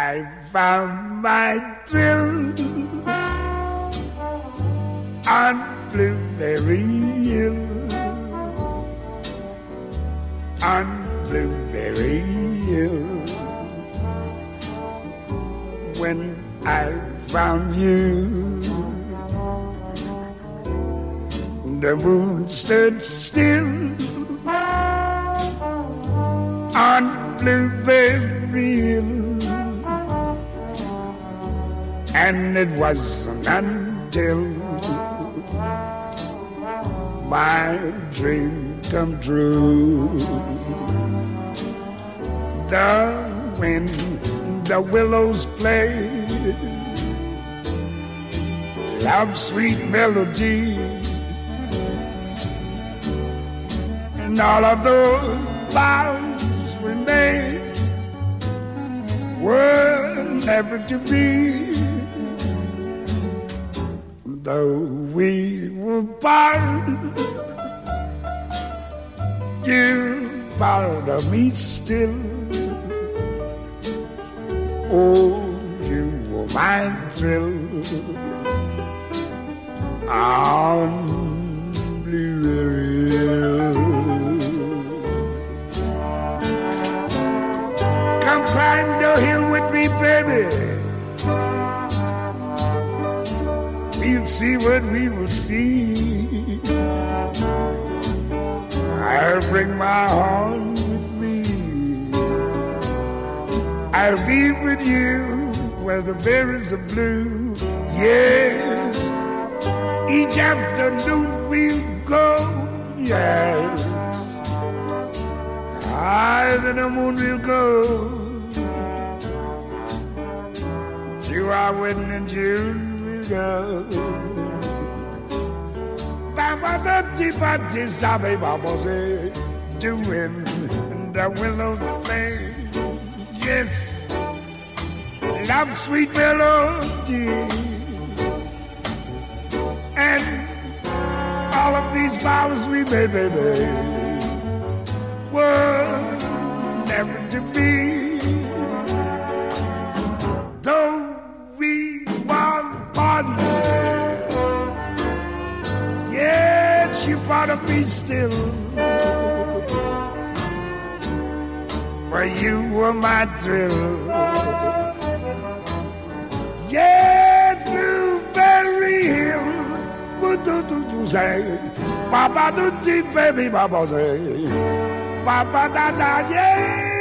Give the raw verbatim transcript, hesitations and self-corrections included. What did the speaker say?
I found my thrill on Blueberry Hill, on Blueberry Hill. When I found you, the moon stood still on Blueberry Hill, and it wasn't until my dream come true. The wind, the willows play love's sweet melody, and all of those vows we made were never to be. Though we were parted, you part of me still. Oh, you were my thrill on Blueberry Hill. Come climb the hill with me, baby. We'll see what we will see. I'll bring my horn with me. I'll be with you where the berries are blue. Yes, each afternoon we'll go. Yes, higher than the moon will go to our wedding in June. Baba da ti ba ti sabe baba say, doing the willows play. Yes, love sweet melody, and all of these vows we made, baby, were never to be. Though we were yet you part of me still, for you were my thrill. Yet Blueberry Hill, do say, Papa do ti baby, Papa say, Papa da da yeah.